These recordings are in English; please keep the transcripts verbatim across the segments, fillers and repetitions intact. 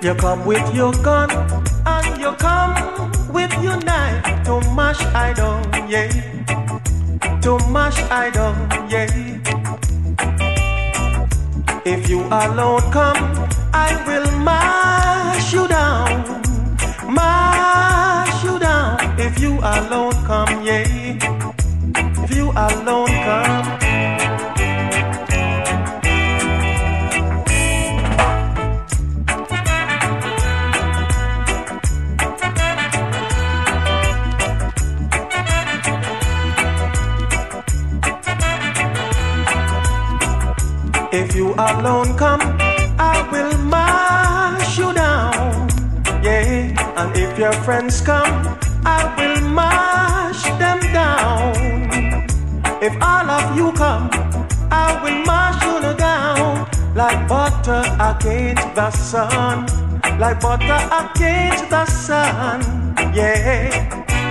You come with your gun and you come with your knife to mash I down, yeah. To mash I down, yeah. If you alone come, I will mash you down, mash you down. If you alone come, yeah. If you alone come. If you alone come, I will mash you down, yeah. And if your friends come, I will mash them down. If all of you come, I will mash you down. Like butter against the sun, like butter against the sun, yeah.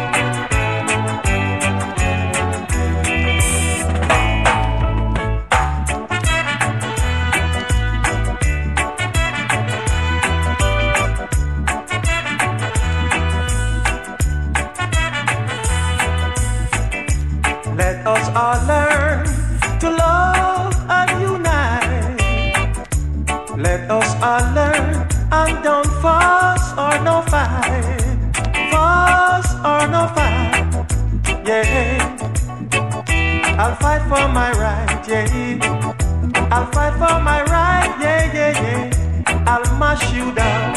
Let us all learn to love and unite. Let us all learn and don't fuss or no fight. Fuss or no fight, yeah. I'll fight for my right, yeah. I'll fight for my right, yeah, yeah, yeah. I'll mash you down.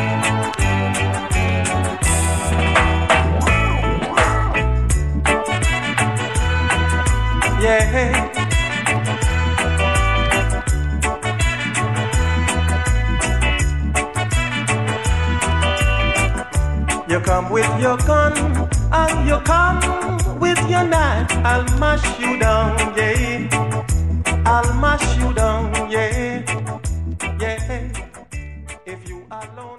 Yeah. You come with your gun and you come with your knife. I'll mash you down, yeah. I'll mash you down, yeah. Yeah. If you alone.